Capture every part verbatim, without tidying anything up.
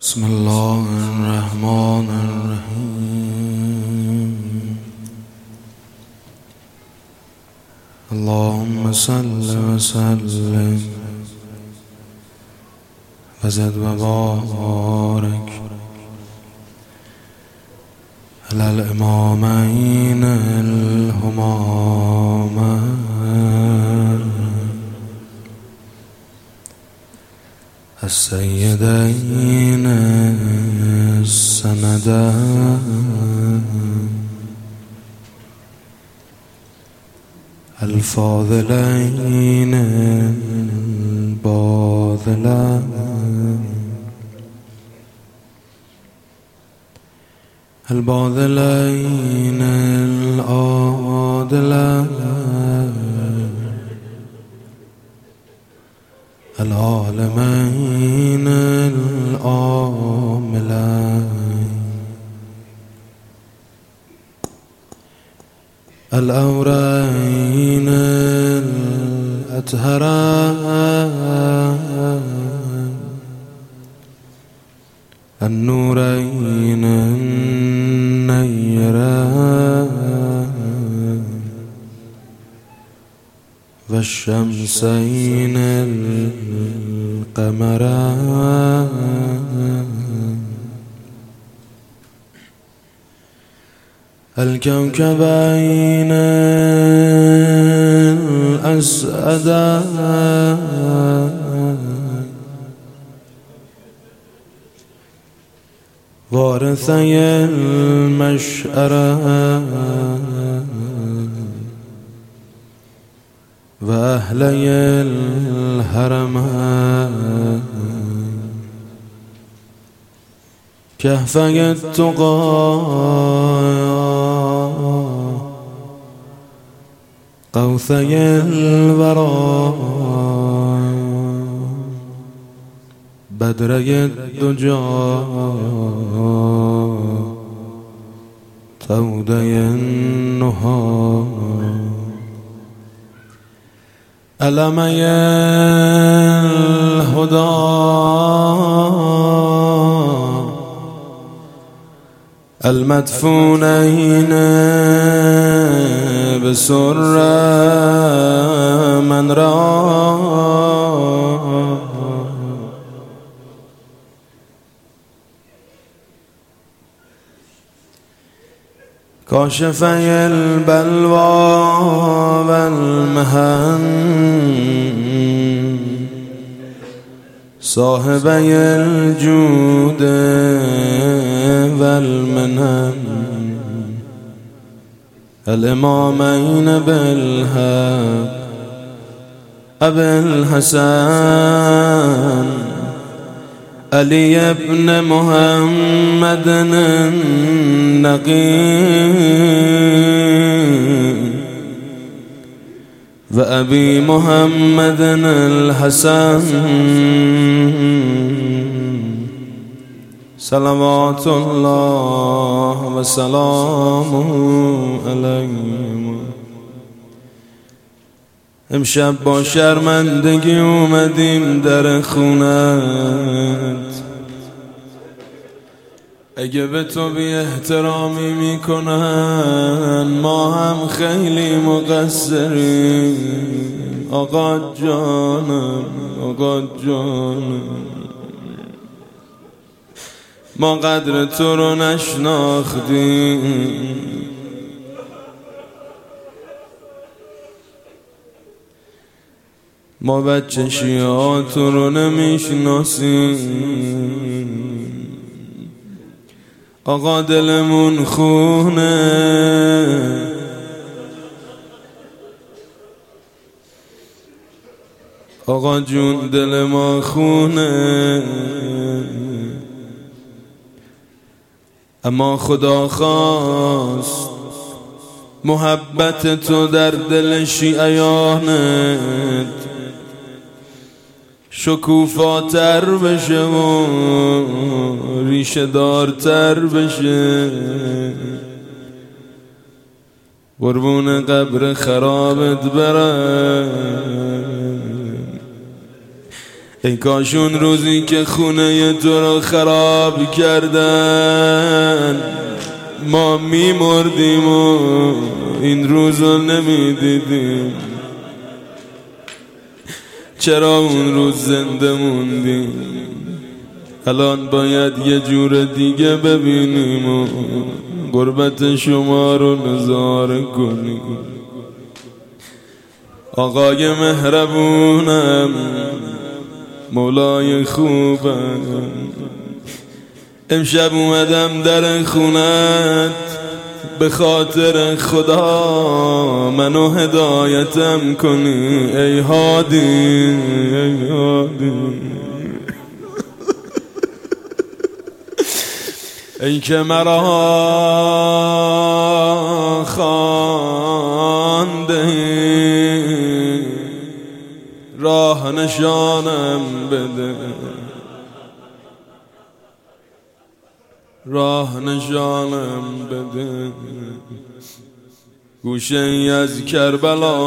بسم الله الرحمن الرحیم. اللهم صل وسلم وزد وبارك على الإمامين الهمامين السيدين السندين الفاضلين الباذلين الباذلين العادلين العالمين العاملين الأورين الأطهرين النورين النيرين والشمسين القمرين الكوكبين الأسعدين وارثي المشعرين وأهلي الحرمين كهفي التقى قوثي الورى بدري الدجى تودي النهى ألمي الهدى المدفونين بسر من رأى كاشفي البلوى والمهن صاحبي الجود والمنن الإمامين بالحق أبي الحسن علي بن محمد النقي وأبي محمد الحسن صلوات الله وسلامه علیهم. امشب با شرمندگی اومدیم در خونت، اگه به تو بی احترامی میکنن ما هم خیلی مقصریم. آقا جانم آقا جانم، ما قدر تو رو نشناختیم. ما بچه شیعات رو نمیشناسیم. آقا دلمون خونه، آقا جون دل ما خونه، اما خدا خواست محبت تو در دل شیعیانت شکوفاتر بشه و ریشه دارتر بشه. قربون قبر خرابت برم، ای کاش اون روزی که خونه تو رو خراب کردن ما میمردیم و این روزو نمیدیدیم. چرا اون روز زنده موندیم؟ الان باید یه جور دیگه ببینیم و غربت شما رو نظاره کنیم. آقای مهربونم، مولای خوبم، امشب اومدم در خونت، به خاطر خدا منو هدایتم کنی ای هادی، ای هادی، ای که مرا خوانده راه نشانم بده، راه نشانم بده. گوشه ای از کربلا،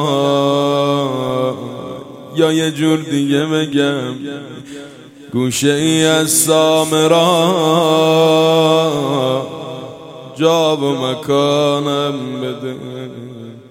یا یه جور دیگه بگم گوشه ای از سامرا، جا و مکانم بده.